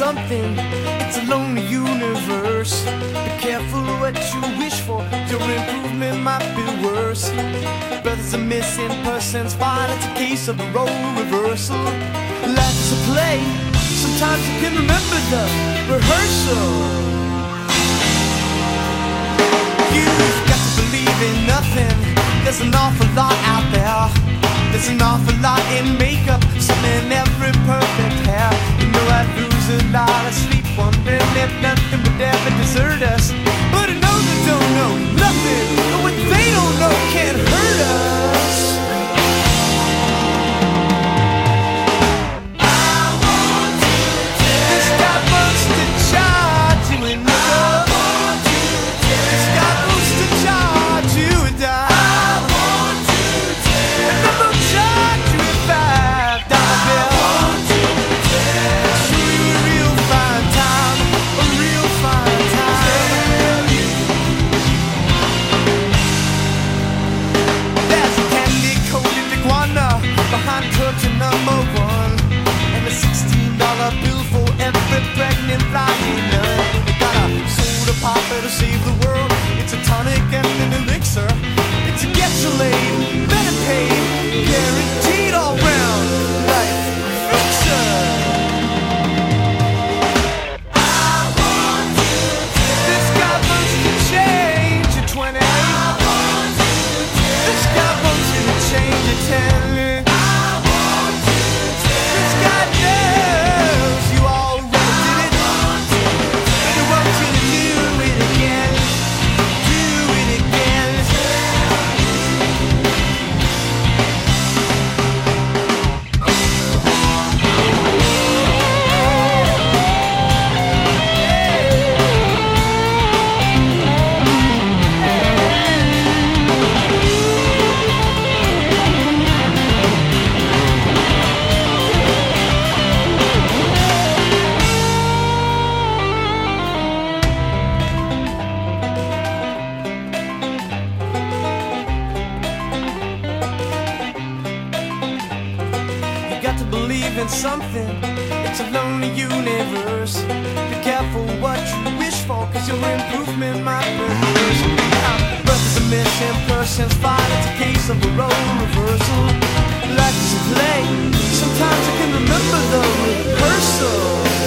something. It's a lonely universe. Be careful what you wish for. Your improvement might be worse. Brothers are missing persons. Fine, it's a case of a role reversal. Life is a play. Sometimes you can remember the rehearsal. You've got to believe in nothing. There's an awful lot out there. There's an awful lot in makeup, some in every perfect hair. You know I'd lose a lot of sleep wondering if nothing would ever desert us. But I know they don't know nothing, and what they don't know can't hurt us. I want to tell this guy wants to charge you and I want to tell this guy wants to charge you and I. Culture number one, and a $16 bill for every pregnant flying nun. They got a soda popper to save the world. It's a tonic and an elixir. It's a get you laid, better paid, guaranteed all round life fixer. I want to tell this guy wants to change your 20. I want to tell this guy wants you to change your 10. In something, it's a lonely universe. Be careful what you wish for, cause your improvement might reverse. Brothers are missing persons, fine, it's a case of a role reversal. Life is a play, sometimes I can remember the rehearsal.